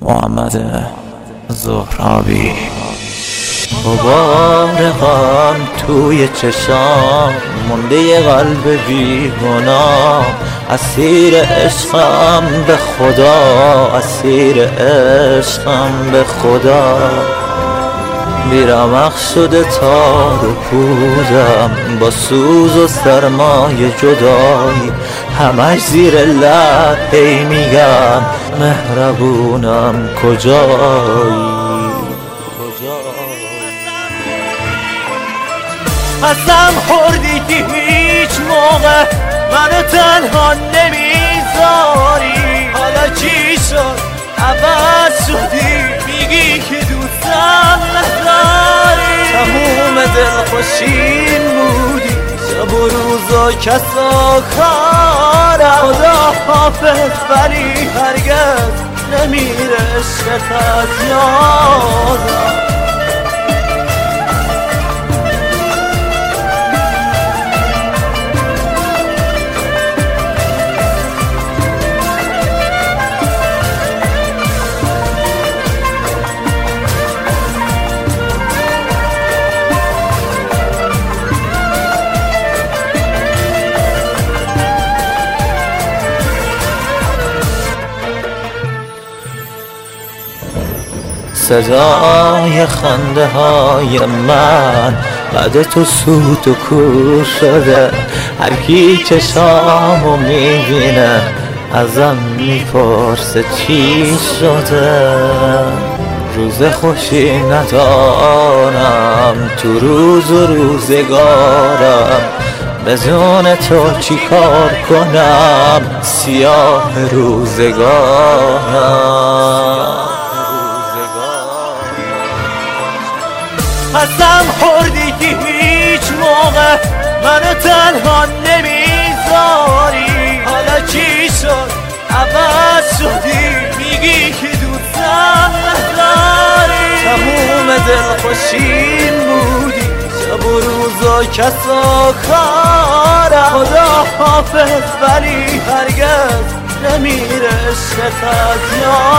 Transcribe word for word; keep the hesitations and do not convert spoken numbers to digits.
محمد زهرابی. غبار غم توی چشام مونده یه قلب بیگناه، اسیر عشقم به خدا، اسیر عشقم به خدا. بیرمق شده تار و پودم با سوز و سرمای جدایی، همش زیر لب هی میگم مهربونم کجایی. قسم خوردی که هیچ موقع منو تنها نمیذاری، حالا چی شد عوض شدی میگی که دوستم نداری. تموم دلخوشیم بودی شب و روزا کسا کارم، خدا حافظ ولی هرگز نمیره عشقت از یادم. صدای خنده های من بعد تو سوت و کور شده، هر کی چشامو میبینه ازم میپرسه چی شده. روز خوشی ندارم تو روز و روزگارم، بدون تو چی کار کنم سیاه روزگارم. قسم خوردی که هیچ موقع منو تنها نمیذاری، حالا چی شد عوض شدی میگی که دوستم نداری. تموم دلخوشیم بودی شب و روزا کسا کارم، خدا حافظ ولی هرگز نمیره عشقت از یادم.